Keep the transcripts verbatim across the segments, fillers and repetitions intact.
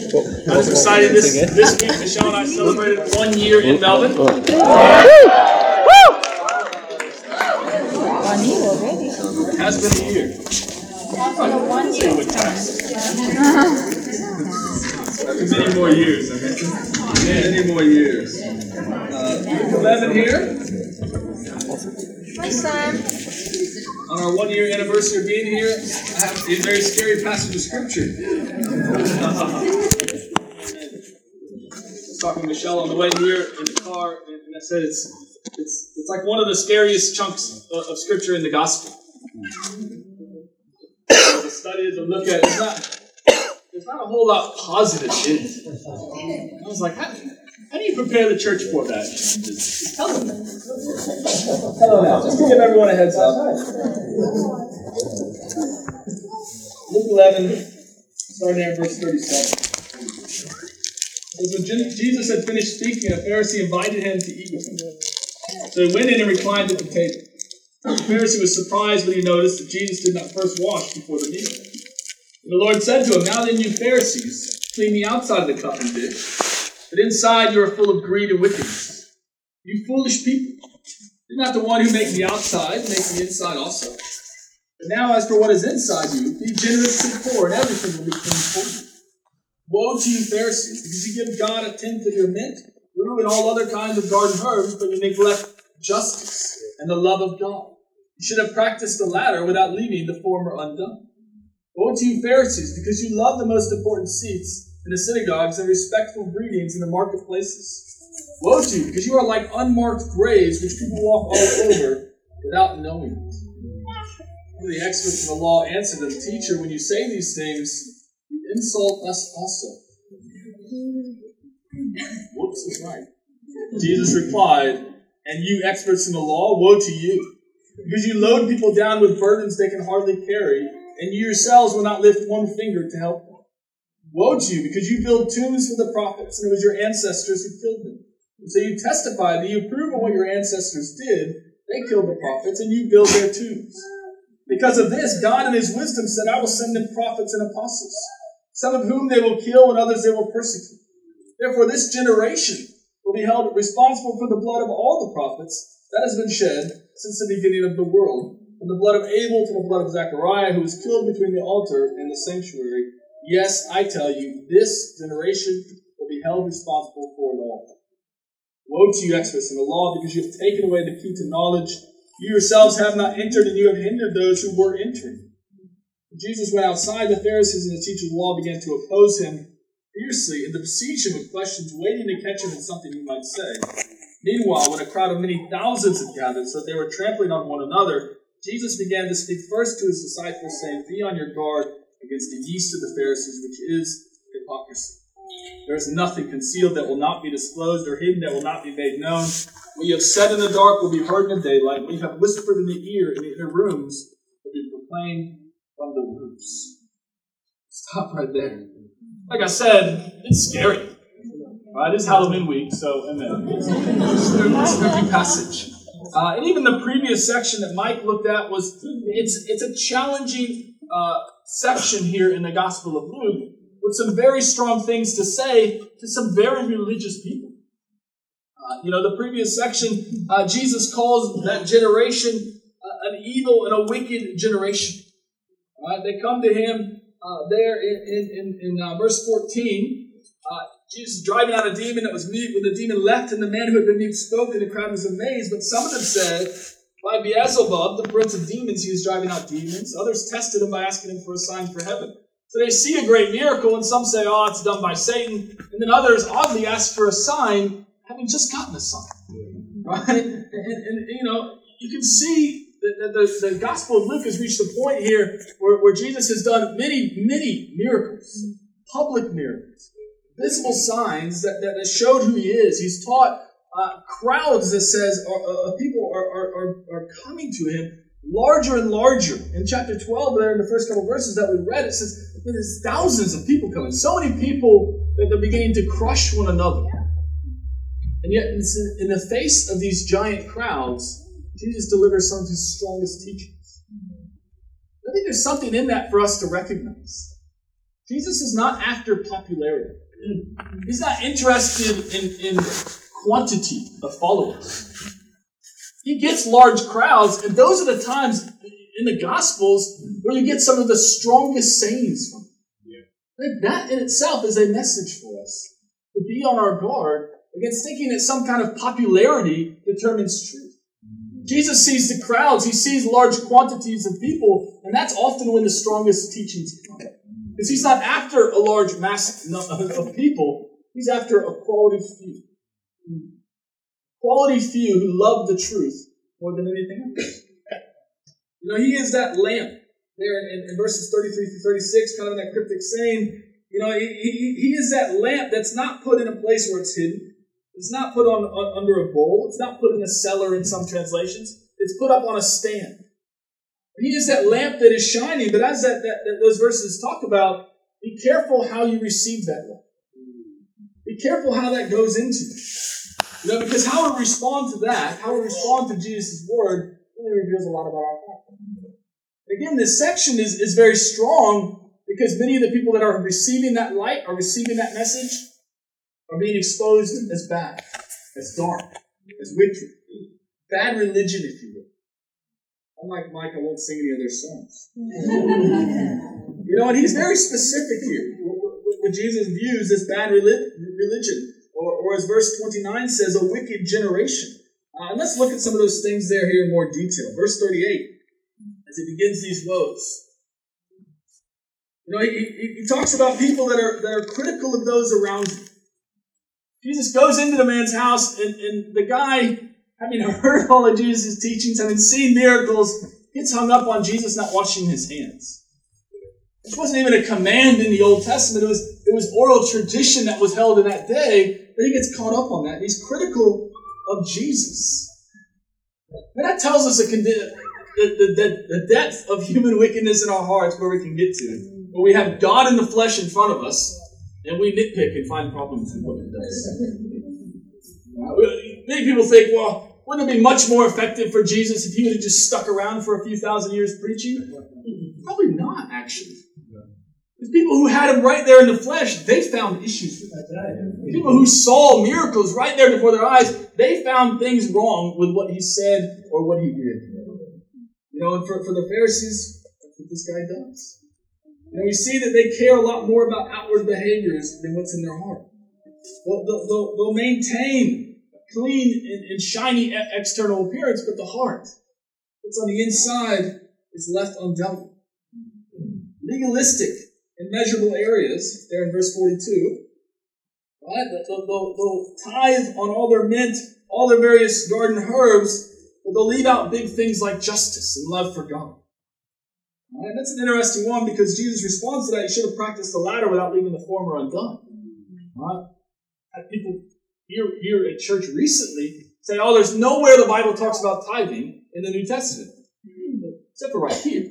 I was excited this, this week. Michelle and I celebrated one year in Melbourne. One year already. It has been a year. One year. Many more years. Okay? Many more years. Uh, Luke eleven here. Hi, Sam. On our one-year anniversary of being here, I have a very scary passage of Scripture. I was talking to Michelle on the way here in the car, and I said it's it's it's like one of the scariest chunks of, of Scripture in the Gospel. To study it, to look at it, it's not, there's not a whole lot positive in it. I was like, how, how do you prepare the church for that? Just, just tell them that. Tell them that. Just to give everyone a heads up. Luke eleven, starting at verse thirty-seven. It was when Jesus had finished speaking, a Pharisee invited him to eat with him. So he went in and reclined at the table. The Pharisee was surprised when he noticed that Jesus did not first wash before the meal. And the Lord said to him, "Now then, you Pharisees, clean the outside of the cup and dish, but inside you are full of greed and wickedness. You foolish people, you're not the one who makes the outside, make the inside also. But now as for what is inside you, be generous to the poor, and everything will be clean for you. Woe to you Pharisees, because you give God a tenth of your mint, rue and all other kinds of garden herbs, but you neglect justice and the love of God. You should have practiced the latter without leaving the former undone. Woe to you Pharisees, because you love the most important seats in the synagogues and respectful greetings in the marketplaces. Woe to you, because you are like unmarked graves which people walk all over without knowing it." The experts in the law answered them, "Teacher, when you say these things, you insult us also." Whoops, that's right. Jesus replied, "And you experts in the law, woe to you, because you load people down with burdens they can hardly carry, and you yourselves will not lift one finger to help them. Woe to you, because you build tombs for the prophets, and it was your ancestors who killed them. And so you testify that you approve of what your ancestors did. They killed the prophets, and you build their tombs. Because of this, God in his wisdom said, I will send them prophets and apostles, some of whom they will kill and others they will persecute. Therefore this generation will be held responsible for the blood of all the prophets that has been shed since the beginning of the world, from the blood of Abel to the blood of Zechariah, who was killed between the altar and the sanctuary. Yes, I tell you, this generation will be held responsible for it all. Woe to you, experts in the law, because you have taken away the key to knowledge. You yourselves have not entered, and you have hindered those who were entering." When Jesus went outside, the Pharisees and the teachers of the law began to oppose him fiercely and to besiege him with questions, waiting to catch him in something he might say. Meanwhile, when a crowd of many thousands had gathered, so that they were trampling on one another, Jesus began to speak first to his disciples, saying, "Be on your guard against the yeast of the Pharisees, which is hypocrisy. There is nothing concealed that will not be disclosed, or hidden that will not be made known. What you have said in the dark will be heard in the daylight. What you have whispered in the ear in the inner rooms will be proclaimed from the roofs." Stop right there. Like I said, it's scary. Uh, it is Halloween week, so amen. It's a spooky passage. Uh, and even the previous section that Mike looked at was, it's, it's a challenging uh, section here in the Gospel of Luke, with some very strong things to say to some very religious people. Uh, you know, the previous section, uh, Jesus calls that generation uh, an evil and a wicked generation. Uh, they come to him uh, there in, in, in uh, verse fourteen. Uh, Jesus driving out a demon that was mute. When the demon left and the man who had been mute spoke, and the crowd was amazed. But some of them said, by Beelzebub, the prince of demons, he was driving out demons. Others tested him by asking him for a sign for heaven. So they see a great miracle, and some say, oh, it's done by Satan. And then others oddly ask for a sign, having just gotten a sign. Right? And, and you know, you can see that the, the Gospel of Luke has reached a point here where, where Jesus has done many, many miracles, public miracles, visible signs that, that, that showed who he is. He's taught uh, crowds, it says, are, uh, people are, are, are coming to him larger and larger. In chapter twelve, there in the first couple of verses that we read, it says there's thousands of people coming. So many people that they're beginning to crush one another. And yet, in the face of these giant crowds, Jesus delivers some of his strongest teachings. I think there's something in that for us to recognize. Jesus is not after popularity. He's not interested in, in quantity of followers. He gets large crowds, and those are the times in the Gospels where you get some of the strongest sayings from him. Yeah. That in itself is a message for us, to be on our guard against thinking that some kind of popularity determines truth. Jesus sees the crowds, he sees large quantities of people, and that's often when the strongest teachings come. Because he's not after a large mass of people, he's after a quality few. Quality few who love the truth more than anything else. You know, he is that lamp there in, in verses thirty-three through thirty-six, kind of in that cryptic saying. You know, he, he, he is that lamp that's not put in a place where it's hidden. It's not put on, on under a bowl. It's not put in a cellar in some translations. It's put up on a stand. He is that lamp that is shining, but as that, that, that those verses talk about, be careful how you receive that light. Be careful how that goes into you. You know, because how we respond to that, how we respond to Jesus' word, really reveals a lot about our heart. Again, this section is, is very strong because many of the people that are receiving that light, are receiving that message, are being exposed as bad, as dark, as wicked. Bad religion, if you will. Unlike Mike, I won't sing any of their songs. You know, and he's very specific here. What Jesus views as bad religion. Or, or as verse twenty-nine says, a wicked generation. Uh, and let's look at some of those things there here in more detail. Verse thirty-eight, as he begins these woes. You know, he, he, he talks about people that are, that are critical of those around him. Jesus goes into the man's house, and, and the guy, having heard all of Jesus' teachings, having seen miracles, gets hung up on Jesus not washing his hands. Which wasn't even a command in the Old Testament. It was, it was oral tradition that was held in that day. But he gets caught up on that. And he's critical of Jesus. And that tells us a condi- the, the, the, the depth of human wickedness in our hearts where we can get to. Where we have God in the flesh in front of us, and we nitpick and find problems in what he does. Many people think, well, wouldn't it be much more effective for Jesus if he would have just stuck around for a few thousand years preaching? Probably not, actually. Because people who had him right there in the flesh, they found issues with that. People who saw miracles right there before their eyes, they found things wrong with what he said or what he did. You know, and for, for the Pharisees, that's what this guy does. You know, we see that they care a lot more about outward behaviors than what's in their heart. They'll, they'll, they'll maintain a clean and, and shiny external appearance, but the heart, what's on the inside, is left undealt. Legalistic in measurable areas, there in verse forty-two. Right? They'll, they'll, they'll tithe on all their mint, all their various garden herbs, but they'll leave out big things like justice and love for God. Right? That's an interesting one because Jesus responds to that. You should have practiced the latter without leaving the former undone. Right? Had people here, here at church recently say, oh, there's nowhere the Bible talks about tithing in the New Testament. Except for right here.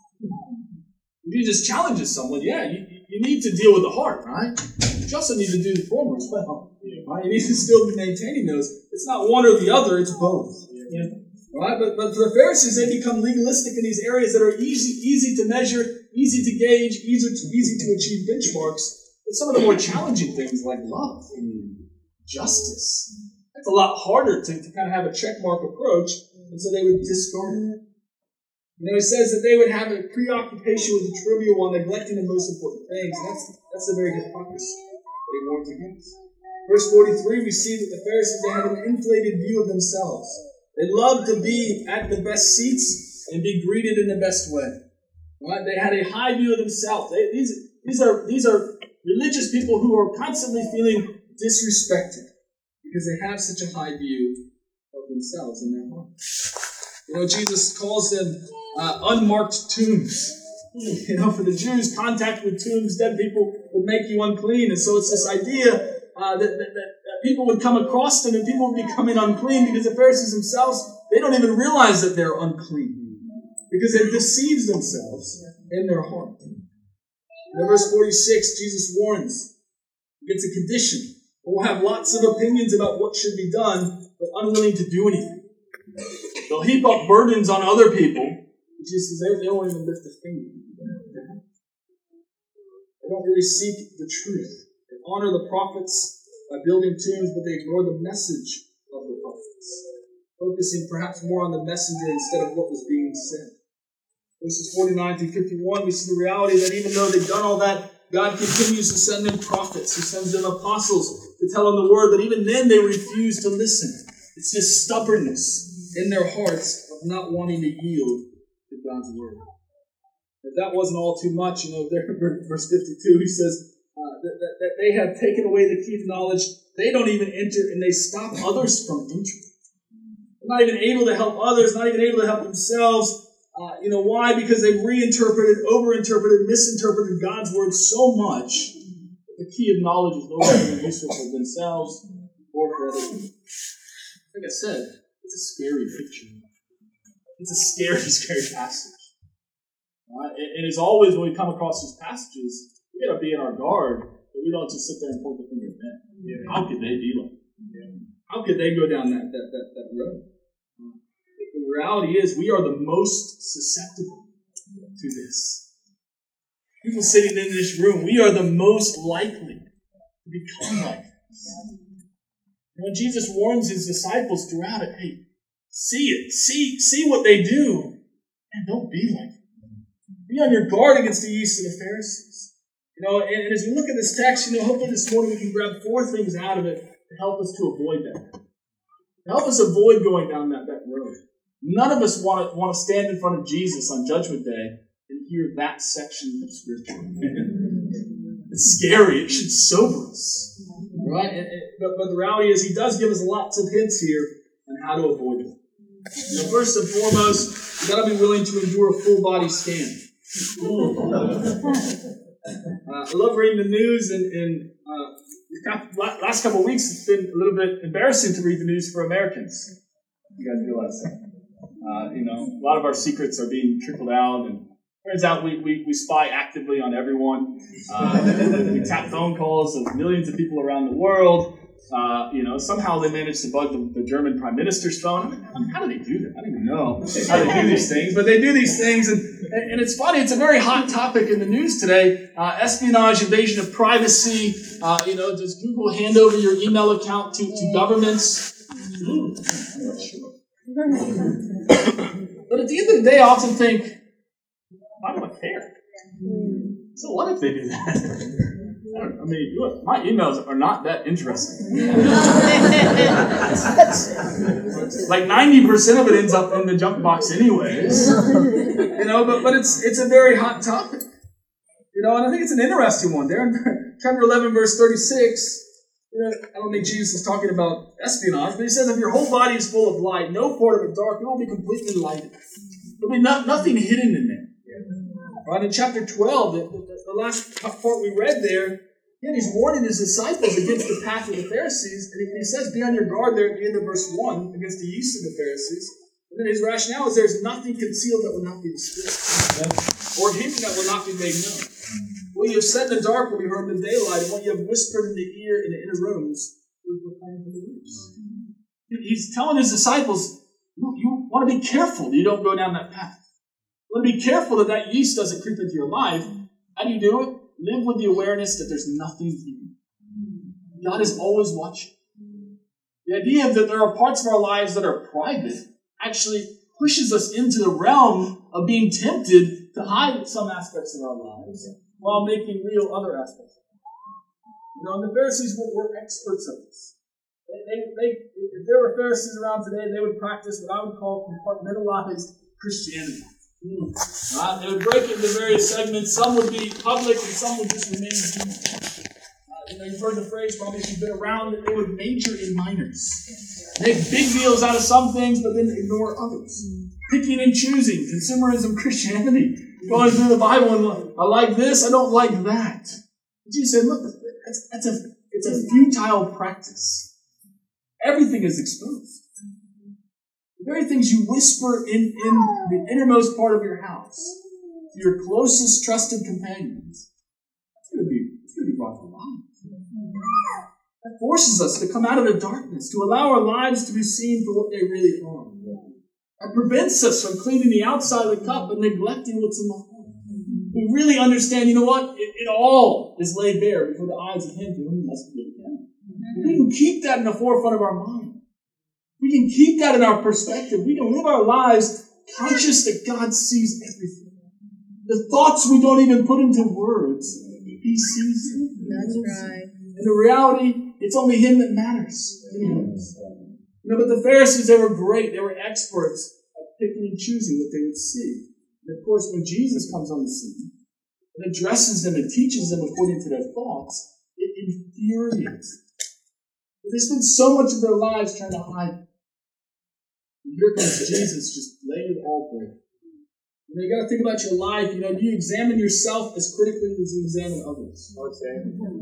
Jesus challenges someone, yeah, you, you need to deal with the heart, right? But you also need to do the former as well. Right? You need to still be maintaining those. It's not one or the other, it's both. Yeah. Right? But, but for the Pharisees, they become legalistic in these areas that are easy easy to measure, easy to gauge, easy to, easy to achieve benchmarks. But some of the more challenging things like love, justice, that's a lot harder to, to kind of have a checkmark approach, and so they would discard it. You know, he says that they would have a preoccupation with the trivial while neglecting the most important things. And that's, that's the very hypocrisy that he warns against. Verse forty-three, we see that the Pharisees, they have an inflated view of themselves. They love to be at the best seats and be greeted in the best way. Right? They had a high view of themselves. They, these, these, are, these are religious people who are constantly feeling disrespected because they have such a high view of themselves in their hearts. You know, Jesus calls them uh, unmarked tombs. You know, for the Jews, contact with tombs, dead people, would make you unclean. And so it's this idea uh, that, that, that people would come across them and people would be becoming unclean because the Pharisees themselves, they don't even realize that they're unclean because they've deceived themselves in their heart. In verse forty-six, Jesus warns against a condition. We'll have lots of opinions about what should be done, but unwilling to do anything. They'll heap up burdens on other people. Jesus says they, they won't even lift a finger. They don't really seek the truth. They honor the prophets by building tombs, but they ignore the message of the prophets, focusing perhaps more on the messenger instead of what was being said. Verses forty-nine through fifty-one, we see the reality that even though they've done all that, God continues to send them prophets. He sends them apostles to tell them the word, but even then they refuse to listen. It's this stubbornness in their hearts of not wanting to yield to God's word. If that wasn't all too much, you know, there in verse fifty-two, he says uh, that, that, that they have taken away the key of knowledge. They don't even enter, and they stop others from entering. They're not even able to help others, not even able to help themselves. Uh, you know why? Because they've reinterpreted, overinterpreted, misinterpreted God's word so much that the key of knowledge is no longer useful for themselves or for other people. Like I said, it's a scary picture. It's a scary, scary passage. Uh, and, and as always, when we come across these passages, we got to be on our guard that we don't just sit there and point the finger at them. Yeah. How could they be like that? Yeah. How could they go down that that that, that road? The reality is, we are the most susceptible to this. People sitting in this room, we are the most likely to become like this. And when Jesus warns his disciples throughout it, hey, see it, see, see what they do, and don't be like them. Be on your guard against the yeast of the Pharisees. You know, and, and as we look at this text, you know, hopefully this morning we can grab four things out of it to help us to avoid that. To help us avoid going down that, that road. None of us want to want to stand in front of Jesus on Judgment Day and hear that section of Scripture. It's scary. It should sober us, right? And, and, but, but the reality is, he does give us lots of hints here on how to avoid it. You know, first and foremost, you got to be willing to endure a full body scan. Uh, I love reading the news, and, and uh, last couple of weeks it's been a little bit embarrassing to read the news for Americans. You guys realize that? Uh, you know, a lot of our secrets are being trickled out, and turns out we, we, we spy actively on everyone. Uh, we tap phone calls of millions of people around the world. Uh, you know, somehow they managed to bug the, the German Prime Minister's phone. I mean, I mean, how do they do that? I don't even know how they do these things, but they do these things, and, and it's funny. It's a very hot topic in the news today. Uh, espionage, invasion of privacy. Uh, you know, does Google hand over your email account to, to governments? I'm not sure. But at the end of the day, I often think, why do I care? So what if they do that? I, don't, I mean, look, my emails are not that interesting. Like ninety percent of it ends up in the junk box anyways. You know, but, but it's it's a very hot topic. You know, and I think it's an interesting one. There in chapter eleven, verse thirty-six, you know, I don't think Jesus is talking about espionage, but he says, if your whole body is full of light, no part of it dark, it will be completely lighted. There'll be not, nothing hidden in there. Right, in chapter twelve, the, the, the last part we read there, again, he's warning his disciples against the path of the Pharisees, and he, he says, be on your guard there at the end of verse one, against the yeast of the Pharisees. And then his rationale is there's nothing concealed that will not be disclosed, or hidden that will not be made known. What you have said in the dark will be heard in the daylight, and what you have whispered in the ear in the inner rooms will be proclaimed from the roofs. He's telling his disciples, you, you want to be careful that you don't go down that path. You want to be careful that that yeast doesn't creep into your life. How do you do it? Live with the awareness that there's nothing hidden. God is always watching. The idea that there are parts of our lives that are private actually pushes us into the realm of being tempted to hide some aspects of our lives while making real other aspects. You know, and the Pharisees were, were experts of this. They, they, they, if there were Pharisees around today, they would practice what I would call compartmentalized Christianity. Mm. Uh, they would break it into various segments. Some would be public, and some would just remain intimate. Uh, you know, you've heard the phrase, probably if you've been around it, they would major in minors. Make big deals out of some things, but then ignore others. Picking and choosing, consumerism Christianity. Going through the Bible, and I like this, I don't like that. But Jesus said, look, that's, that's a, it's a futile practice. Everything is exposed. The very things you whisper in, in the innermost part of your house to your closest trusted companions, it's going to be, it's going to be brought to light. That forces us to come out of the darkness, to allow our lives to be seen for what they really are. That prevents us from cleaning the outside of the cup and neglecting what's in the heart. We really understand, you know what? it all is laid bare before the eyes of him to whom we must give account. If we can keep that in the forefront of our mind, we can keep that in our perspective, we can live our lives conscious that God sees everything. The thoughts we don't even put into words, he sees them. That's right. And the reality, it's only him that matters. You know, but the Pharisees, they were great. They were experts at picking and choosing what they would see. And of course, when Jesus comes on the scene and addresses them and teaches them according to their thoughts, it infuriates them. They spend so much of their lives trying to hide it. And here comes Jesus, just laying it all bare. You know, you got to think about your life. You know, do you examine yourself as critically as you examine others? I would say.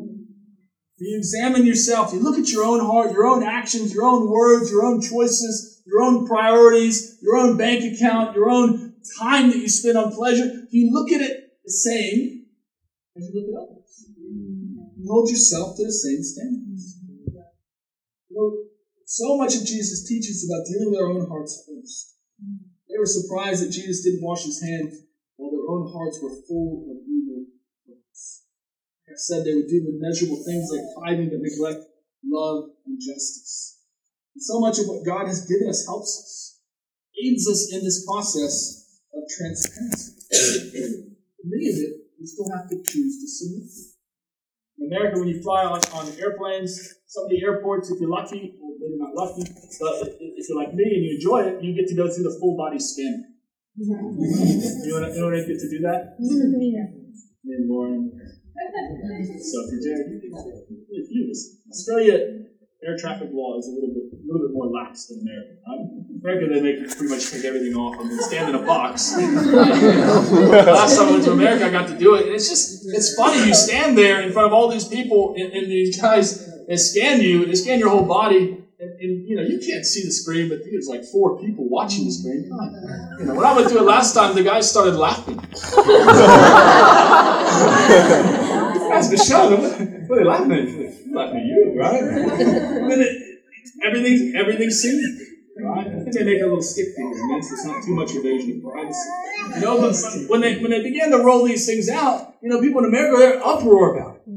Do you examine yourself? Do you look at your own heart, your own actions, your own words, your own choices, your own priorities, your own bank account, your own time that you spend on pleasure? Do you look at it the same as you look at others? You hold yourself to the same standards. You know, so much of Jesus teaches about dealing with our own hearts first. They were surprised that Jesus didn't wash his hands while their own hearts were full of evil thoughts. Like I said, they would do the measurable things like tithing but neglect love and justice. And so much of what God has given us helps us, aids us in this process of transparency. Many of it, we still have to choose to submit to. In America, when you fly on, on airplanes, some of the airports, if you're lucky, or maybe not lucky, but if you're like me and you enjoy it, you get to go through the full body scanner. Mm-hmm. You know when I get to do that? Mm-hmm. Me and Lauren. So if you're Jared, really few. Australia air traffic law is a little bit, a little bit more lax than America. In America, they make you pretty much take everything off and stand in a box. Last time I went to America, I got to do it, and it's just, it's funny. You stand there in front of all these people, and, and these guys, they scan you, they scan your whole body, and, and you know, you can't see the screen, but there's like four people watching the screen. You know, when I went through it last time, the guys started laughing. That's Michelle. What are they laughing at? They're laughing at you, right? And then it, everything's everything's seen. Right? I think they make a little stick figure. I mean, it's not too much invasion of privacy. You know, but when they when they began to roll these things out, you know, people in America, they're uproar about it.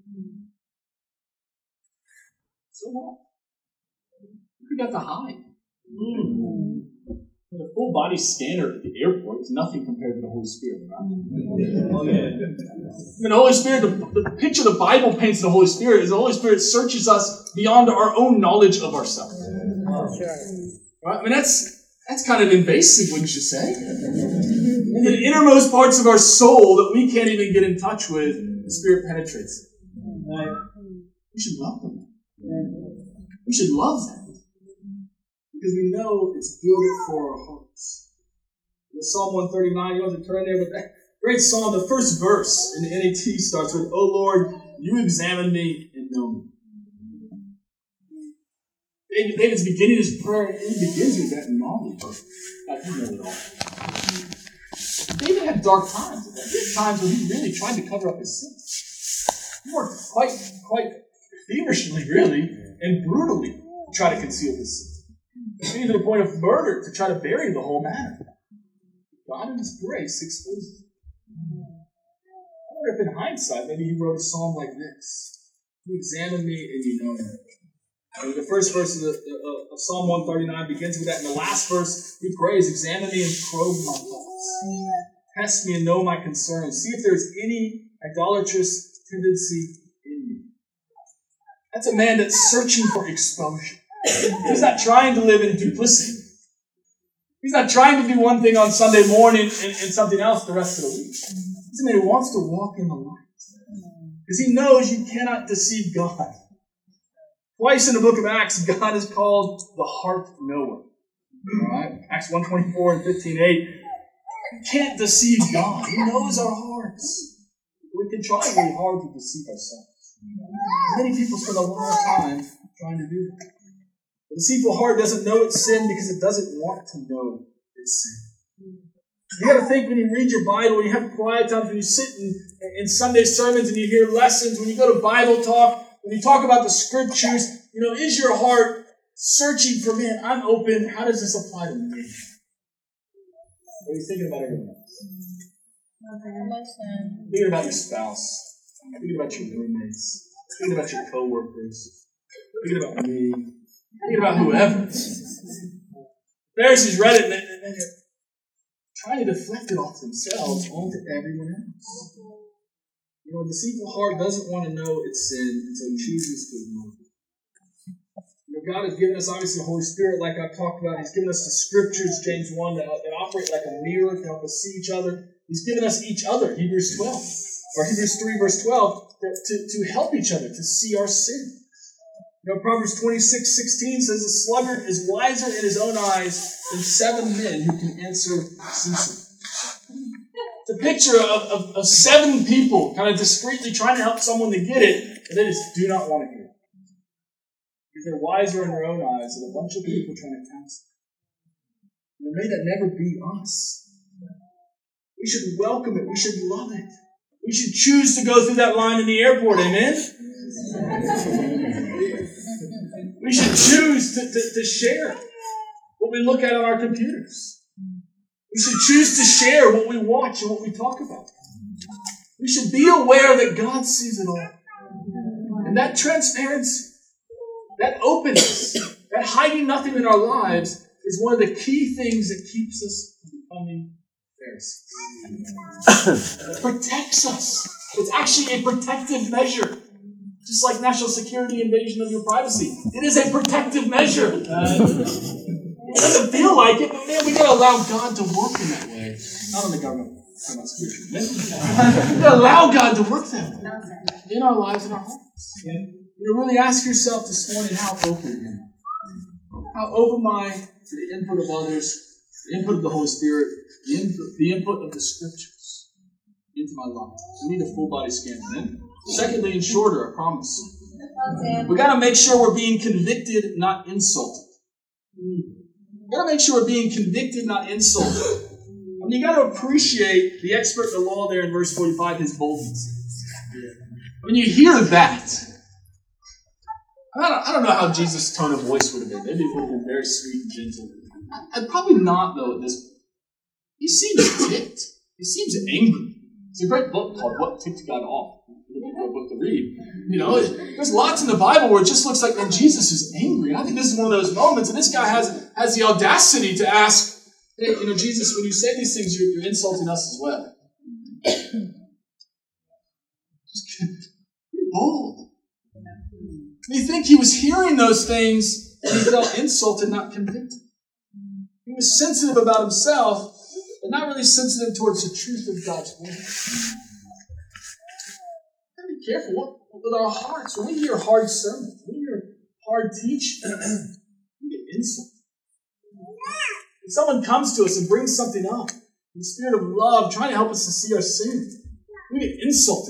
So what? We got to hide. Mm. The full body scanner at the airport is nothing compared to the Holy Spirit, right? Oh, yeah. I mean, the Holy Spirit, the, the picture the Bible paints of the Holy Spirit is the Holy Spirit searches us beyond our own knowledge of ourselves. Right? I mean, that's that's kind of invasive, wouldn't you say? In the innermost parts of our soul that we can't even get in touch with, the Spirit penetrates it. Right? We should welcome that. We should love that. Because we know it's good for our hearts. In Psalm one thirty-nine, you don't have to turn there, but that great psalm, the first verse in the N A T starts with, "O Lord, you examine me and know me." David, David's beginning his prayer, and he begins with that knowledge. God, you know it all. David had dark times. He had times when he really tried to cover up his sins. He worked quite, quite feverishly, really, and brutally to try to conceal his sins. Even to the point of murder to try to bury the whole matter. God in His grace exposes it. I wonder if in hindsight, maybe He wrote a psalm like this. You examine me and you know me. And the first verse of, the, uh, of Psalm one thirty-nine begins with that. And the last verse, he prays, "Examine me and probe my thoughts. Test me and know my concerns. See if there's any idolatrous tendency in me." That's a man that's searching for exposure. He's not trying to live in duplicity. He's not trying to do one thing on Sunday morning and, and something else the rest of the week. He's a man who wants to walk in the light. Because he knows you cannot deceive God. Twice in the book of Acts, God is called the heart knower. Right? Acts one twenty-four and fifteen eight. You can't deceive God. He knows our hearts. We can try really hard to deceive ourselves. Many people spend a lot of time trying to do that. The deceitful heart doesn't know it's sin because it doesn't want to know it's sin. You got to think when you read your Bible, when you have quiet times, when you sit in, in Sunday sermons and you hear lessons, when you go to Bible talk, when you talk about the scriptures, you know, is your heart searching for, man, I'm open, how does this apply to me? Or are you thinking about everyone else? Thinking about your spouse. Thinking about your roommates. Thinking about your coworkers. Thinking about me. Thinking about whoever. The Pharisees read it and they're trying to deflect it off themselves onto everyone else. You know, a deceitful heart doesn't want to know its sin, and so chooses to ignore it. You know, God has given us, obviously, the Holy Spirit, like I've talked about. He's given us the Scriptures, James one, that, that operate like a mirror to help us see each other. He's given us each other, Hebrews twelve, or Hebrews three, verse twelve, to, to help each other, to see our sin. You know, Proverbs twenty-six sixteen says, "The sluggard is wiser in his own eyes than seven men who can answer ceasing." It's a picture of, of, of seven people kind of discreetly trying to help someone to get it, and they just do not want to hear it. Because they're wiser in their own eyes than a bunch of people trying to counsel. And may that never be us. We should welcome it. We should love it. We should choose to go through that line in the airport. Amen? We should choose to, to, to share what we look at on our computers. We should choose to share what we watch and what we talk about. We should be aware that God sees it all. And that transparency, that openness, that hiding nothing in our lives is one of the key things that keeps us from becoming Pharisees. It protects us. It's actually a protective measure. Just like national security invasion of your privacy. It is a protective measure. It doesn't feel like it, but man, we gotta allow God to work in that way. Not on the government. I'm not spiritual. We gotta allow God to work that way. In our lives and our hearts. You know, really ask yourself this morning, how open am I? How open am I to the input of others, the input of the Holy Spirit, the input, the input of the Scriptures into my life? We need a full body scan. Then, secondly, and shorter, I promise. We got to make sure we're being convicted, not insulted. We got to make sure we're being convicted, not insulted. I mean, you got to appreciate the expert in the law there in verse forty-five, his boldness. When you hear that, I don't, I don't know how Jesus' tone of voice would have been. Maybe it would have been very sweet and gentle. And probably not, though, at this point. He seems ticked. He seems angry. It's a great book called What Ticked God Off. A book to read. You know, there's lots in the Bible where it just looks like, man, Jesus is angry. I think this is one of those moments, and this guy has has the audacity to ask, hey, you know, Jesus, when you say these things, you're, you're insulting us as well. Just pretty bold. And you think he was hearing those things, and he felt insulted, not convicted. He was sensitive about himself, but not really sensitive towards the truth of God's word. Be careful what, with our hearts. When we hear hard sermons, when we hear hard teaching, we get insulted. When someone comes to us and brings something up, in the spirit of love, trying to help us to see our sin, we get insulted.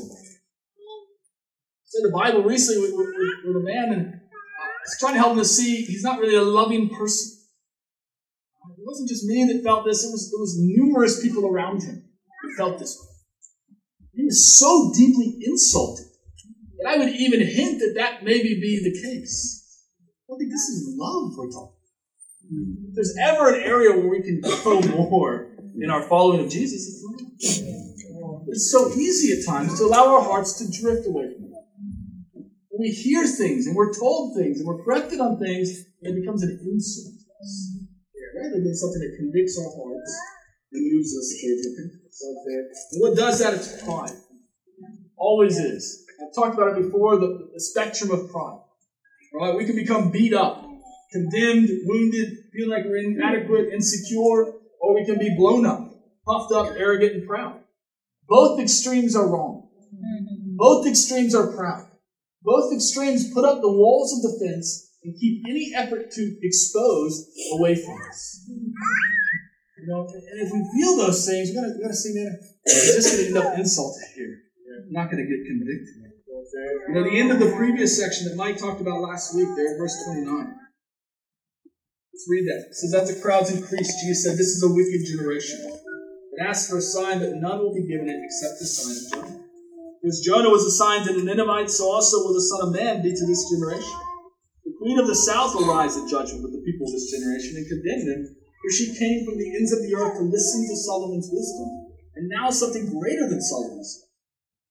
I said the Bible recently with, with, with a man, and I was trying to help him to see he's not really a loving person. It wasn't just me that felt this, it was, it was numerous people around him who felt this way. He was so deeply insulted that I would even hint that that maybe be the case. I don't think this is love we're talking about. If there's ever an area where we can grow more in our following of Jesus, it's love. It's so easy at times to allow our hearts to drift away from it. When we hear things and we're told things and we're corrected on things, it becomes an insult to us. Rather than something that convicts our hearts and moves us towards repentance. And what does that? It's pride. Always is. I've talked about it before, the, the spectrum of pride. Right? We can become beat up, condemned, wounded, feel like we're inadequate, insecure, or we can be blown up, puffed up, arrogant, and proud. Both extremes are wrong. Both extremes are proud. Both extremes put up the walls of defense and keep any effort to expose away from us. You know, and if we feel those things, we've got to, we've got to say, man, we're just going to end up insulted here. We're not going to get convicted. You know, the end of the previous section that Mike talked about last week there in verse twenty-nine. Let's read that. It says, as the crowds increased, Jesus said, this is a wicked generation. It asks for a sign, but none will be given it except the sign of Jonah. Because Jonah was a sign to the Ninevites, so also will the Son of Man be to this generation. The Queen of the South will rise in judgment with the people of this generation and condemn them, for she came from the ends of the earth to listen to Solomon's wisdom, and now something greater than Solomon's.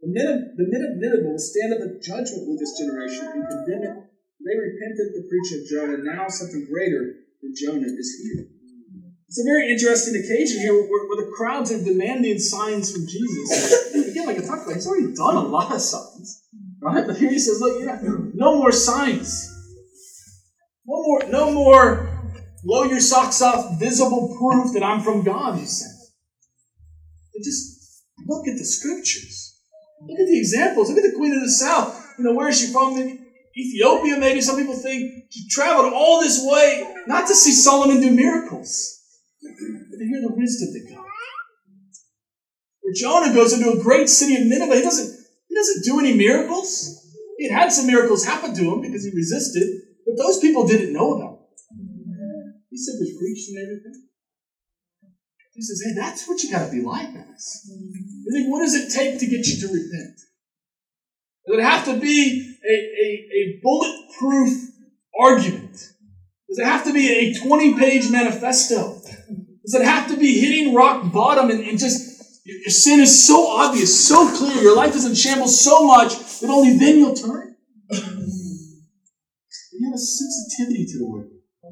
The men of, the men of Nineveh will stand up at judgment with this generation and condemn it. They repented the preaching of Jonah. Now something greater than Jonah is here. It's a very interesting occasion here where, where the crowds are demanding signs from Jesus. Again, like I talked about, he's already done a lot of signs. Right? But here he says, look, yeah, no more signs. No more, no more blow your socks off visible proof that I'm from God, he said. But just look at the scriptures. Look at the examples. Look at the Queen of the South. You know, where is she from? Ethiopia, maybe some people think. She traveled all this way, not to see Solomon do miracles, but to hear the wisdom that God. Where Jonah goes into a great city of Nineveh, he doesn't, he doesn't do any miracles. He had had some miracles happen to him because he resisted, but those people didn't know about it. He simply preached and everything. He says, hey, that's what you got to be like, guys. You think, what does it take to get you to repent? Does it have to be a, a, a bulletproof argument? Does it have to be a twenty-page manifesto? Does it have to be hitting rock bottom and, and just, your sin is so obvious, so clear, your life is in shambles so much that only then you'll turn? You have a sensitivity to the word.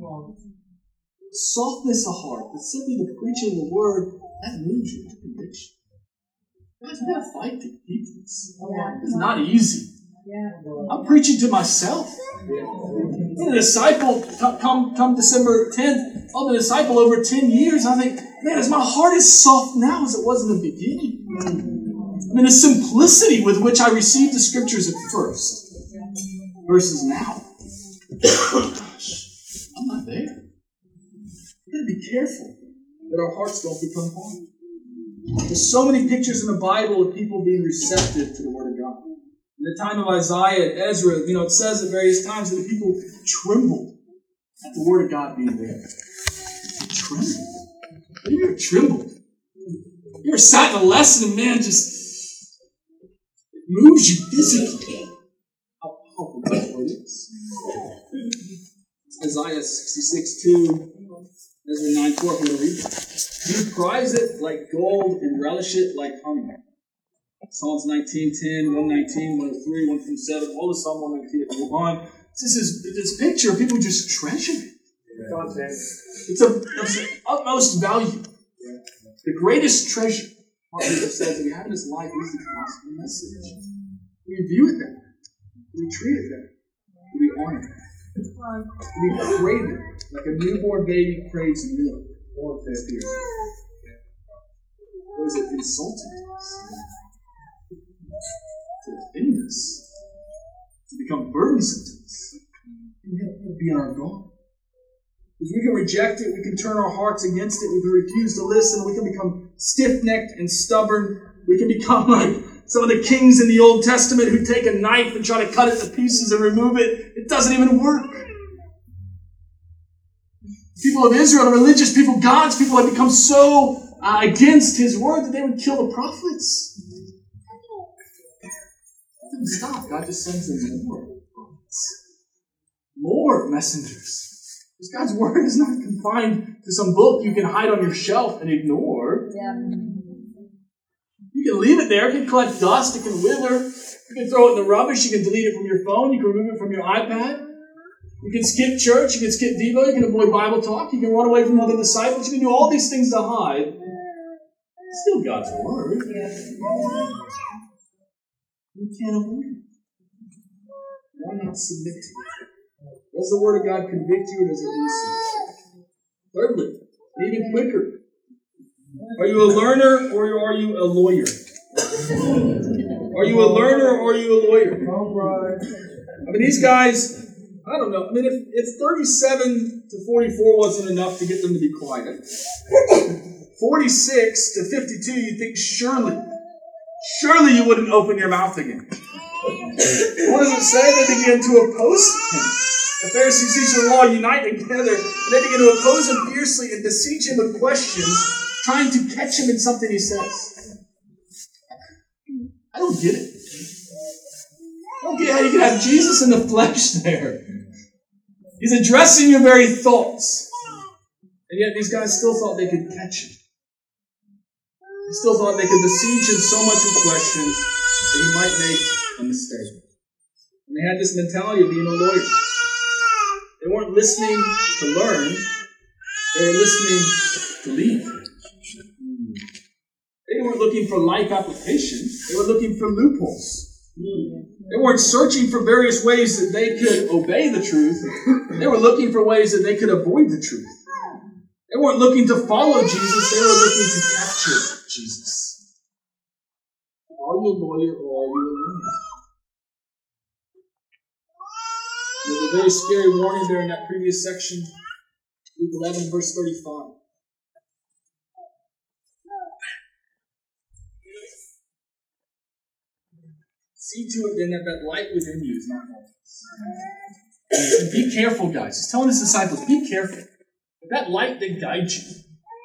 Softness of heart, that simply the preaching of the word, that moves you to conviction. Guys, we gotta fight to keep this. It's not easy. I'm preaching to myself. I'm a disciple, come, come December tenth, I'm a disciple over ten years. I think, man, is my heart as soft now as it was in the beginning? I mean, the simplicity with which I received the scriptures at first versus now. Gosh, I'm not there. We've got to be careful that our hearts don't become hard. There's so many pictures in the Bible of people being receptive to the Word of God. In the time of Isaiah and Ezra, you know, it says at various times that the people trembled at the Word of God being there. They trembled. Have you ever trembled? You ever sat in a lesson and, man, just it moves you physically? How powerful that Word is. Isaiah sixty-six two. Ezra nine four, I'm going to read it. You prize it like gold and relish it like honey. Psalms nineteen ten, one nineteen, one oh three, one twenty-seven, all the Psalm one nineteen, and move on. This is this picture of people just treasure it. It's of, of utmost value. The greatest treasure, Martin Luther says, that we have in this life is the gospel message. We view it that way. We treat it that way. We honor it. We crave it like a newborn baby craves milk. What is it insulting to us? To offend us? To become burdensome to us? We have to be on our guard. Because we can reject it, we can turn our hearts against it, we can refuse to listen, we can become stiff-necked and stubborn. We can become like some of the kings in the Old Testament who take a knife and try to cut it to pieces and remove it. It doesn't even work. People of Israel, the religious people, God's people, have become so uh, against His word that they would kill the prophets. That didn't stop. God just sends them more prophets. More messengers. Because God's word is not confined to some book you can hide on your shelf and ignore. Yeah. You can leave it there. It can collect dust. It can wither. You can throw it in the rubbish. You can delete it from your phone. You can remove it from your iPad. You can skip church. You can skip Devo. You can avoid Bible talk. You can run away from other disciples. You can do all these things to hide. It's still God's word. You can't avoid it. Why not submit to it? Does the word of God convict you or does it lose you? Thirdly, even quicker. Are you a learner or are you a lawyer? Are you a learner or are you a lawyer? I mean, these guys, I don't know. I mean, if, if thirty-seven to forty-four wasn't enough to get them to be quiet, forty-six to fifty-two, you'd think surely, surely you wouldn't open your mouth again. What does it say? They begin to oppose him. The Pharisees, teachers of the law unite together, and they begin to oppose him fiercely and besiege him with questions, trying to catch him in something he says. I don't get it. I don't get how you can have Jesus in the flesh there. He's addressing your very thoughts. And yet these guys still thought they could catch him. They still thought they could besiege him so much with questions that he might make a mistake. And they had this mentality of being a lawyer. They weren't listening to learn. They were listening to lead. They weren't looking for life application. They were looking for loopholes. They weren't searching for various ways that they could obey the truth. They were looking for ways that they could avoid the truth. They weren't looking to follow Jesus. They were looking to capture Jesus. Are you a lawyer or are you a learner? There's a very scary warning there in that previous section. Luke eleven, verse thirty-five. See to it then that that light within you is not darkness. Be careful, guys. He's telling his disciples, be careful. That light that guides you,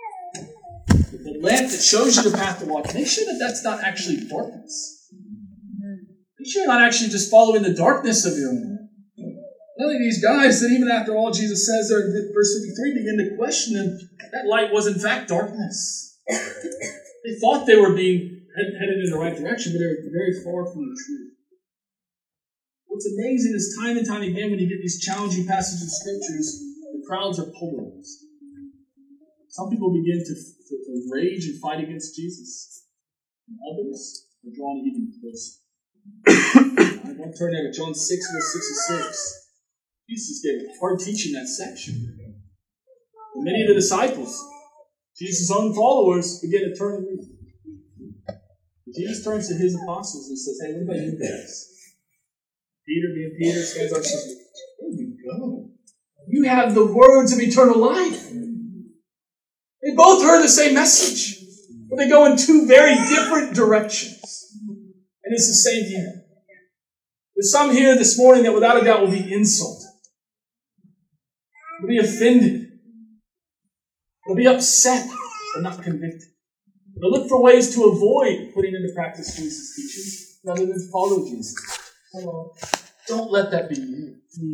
the lamp that shows you the path to walk, make sure that that's not actually darkness. Make sure you're not actually just following the darkness of your own. None of these guys that even after all Jesus says there in verse fifty-three begin to question him, that light was in fact darkness. They thought they were being headed in the right direction, but they were very far from the truth. What's amazing is time and time again when you get these challenging passages of scriptures, the crowds are polarized. Some people begin to, to, to rage and fight against Jesus, and others are drawn even closer. I don't turn there to John six, verse sixty-six. Jesus gave a hard teaching in that section. And many of the disciples, Jesus' own followers, begin to turn and leave. Jesus turns to his apostles and says, hey, what about you guys? Peter, being Peter, stands up and says, where do we go? You have the words of eternal life. They both heard the same message, but they go in two very different directions. And it's the same here. There's some here this morning that without a doubt will be insulted. Will be offended. Will be upset, but not convicted. They'll look for ways to avoid putting into practice Jesus' teaching rather than follow Jesus. Hello. Don't let that be you.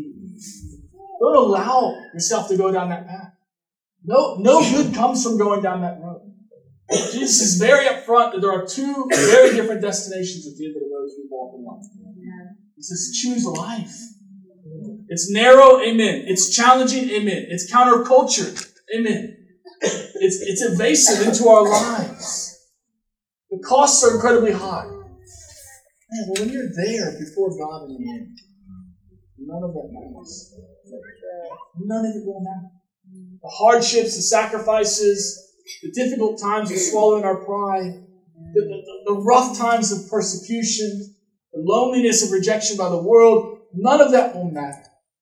Don't allow yourself to go down that path. No, no good comes from going down that road. Jesus is very upfront that there are two very different destinations at the end of the road as we walk in life. He says, choose life. It's narrow, amen. It's challenging, amen. It's counterculture, amen. It's, it's invasive into our lives. The costs are incredibly high. Man, well, when you're there before God in the end, none of that matters. None of it will matter. The hardships, the sacrifices, the difficult times of swallowing our pride, the, the, the rough times of persecution, the loneliness of rejection by the world, none of that will matter.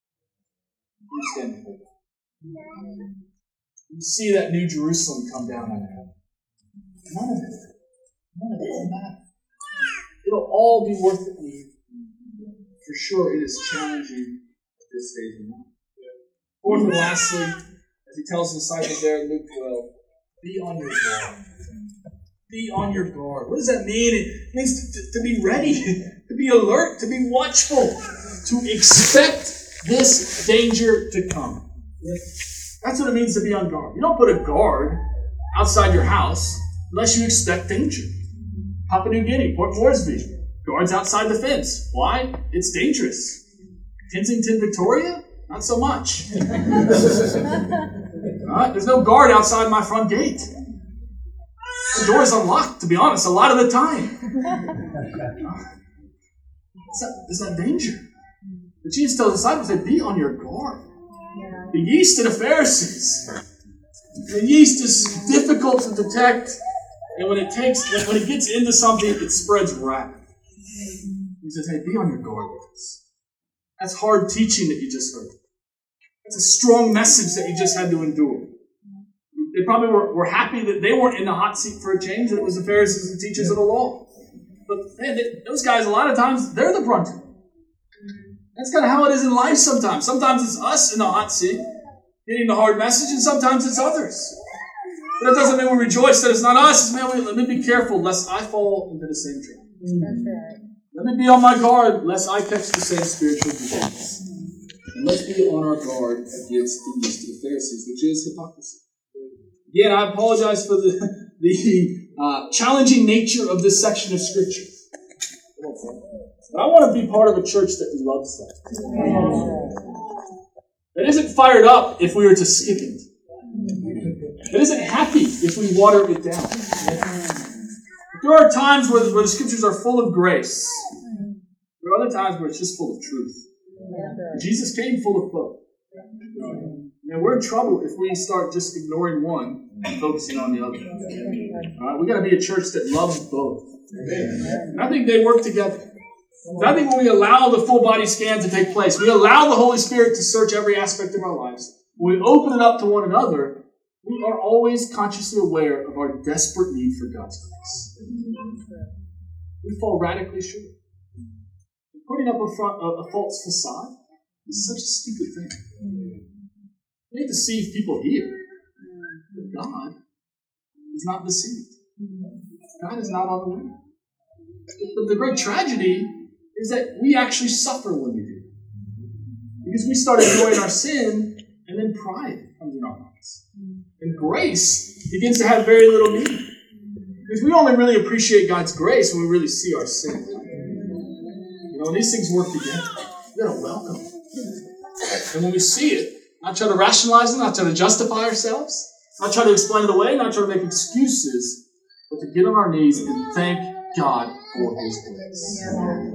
You stand before God. You see that new Jerusalem come down on heaven. None of it. None of it will matter. It'll all be worth it. For sure, it is challenging at this stage of life. Fourth and lastly, as he tells the disciples there in Luke twelve, be on your guard. Be on your guard. What does that mean? It means to, to be ready, to be alert, to be watchful, to expect this danger to come. That's what it means to be on guard. You don't put a guard outside your house unless you expect danger. Papua New Guinea, Port Moresby, guards outside the fence. Why? It's dangerous. Kensington, Victoria? Not so much. All right? There's no guard outside my front gate. The door is unlocked, to be honest, a lot of the time. It's not, it's not danger. But Jesus tells the disciples, say, be on your guard. The yeast of the Pharisees. The yeast is difficult to detect, and when it takes, when it gets into something, it spreads rapidly. He says, hey, be on your guard with this. That's hard teaching that you just heard. That's a strong message that you just had to endure. They probably were, were happy that they weren't in the hot seat for a change, that it was the Pharisees and teachers of the law. But man, they, those guys, a lot of times, they're the brunt. That's kind of how it is in life sometimes. Sometimes it's us in the hot seat, getting the hard message, and sometimes it's others. But that doesn't mean we rejoice that it's not us. It's, man, wait, let me be careful lest I fall into the same trap. Mm-hmm. Let me be on my guard lest I catch the same spiritual disease. And let's be on our guard against the yeast of the Pharisees, which is hypocrisy. Again, I apologize for the, the uh, challenging nature of this section of Scripture. But I want to be part of a church that loves that. That isn't fired up if we were to skip it. That isn't happy if we water it down. There are times where the, where the scriptures are full of grace. There are other times where it's just full of truth. Jesus came full of both. And we're in trouble if we start just ignoring one and focusing on the other. All right, we got to be a church that loves both. And I think they work together. And I think when we allow the full body scan to take place, we allow the Holy Spirit to search every aspect of our lives. When we open it up to one another, we are always consciously aware of our desperate need for God's grace. We fall radically short. Putting up a, front, a, a false facade is such a stupid thing. We need to deceive people here. But God is not deceived. God is not on the way. But the great tragedy is that we actually suffer when we do. Because we start enjoying our sin, and then pride comes in our hearts. And grace begins to have very little meaning. Because we only really appreciate God's grace when we really see our sin. You know, when these things work together, we gotta welcome it. And when we see it, not try to rationalize it, not try to justify ourselves, not try to explain it away, not try to make excuses, but to get on our knees and thank God for His grace.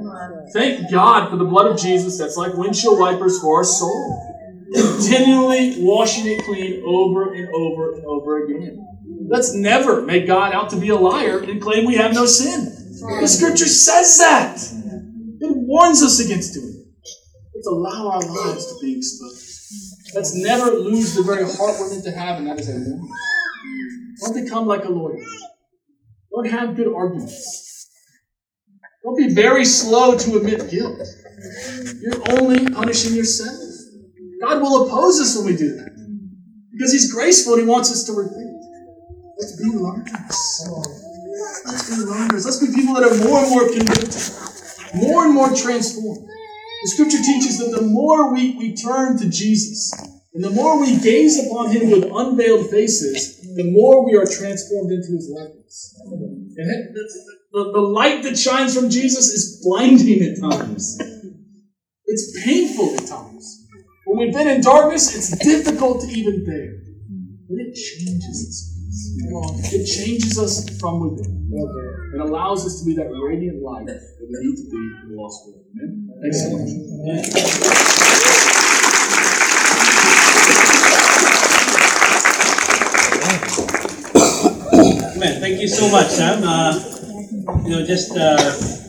Thank God for the blood of Jesus that's like windshield wipers for our soul. Continually washing it clean over and over and over again. Let's never make God out to be a liar and claim we have no sin. The Scripture says that. It warns us against doing it. Let's allow our lives to be exposed. Let's never lose the very heart we're meant to have, and that is a lawyer. Don't become like a lawyer. Don't have good arguments. Don't be very slow to admit guilt. You're only punishing yourself. God will oppose us when we do that. Because He's graceful and He wants us to repent. Let's be learners. Let's be learners. Let's be people that are more and more convicted. More and more transformed. The Scripture teaches that the more we, we turn to Jesus, and the more we gaze upon Him with unveiled faces, the more we are transformed into His likeness. And the, the, the light that shines from Jesus is blinding at times. It's painful at times. When we've been in darkness, it's difficult to even bear. But it changes us. It changes us from within. It allows us to be that radiant light that we need to be in the lost world. Amen? Thanks so much. Man, thank you so much, Sam. Uh, you know, just uh,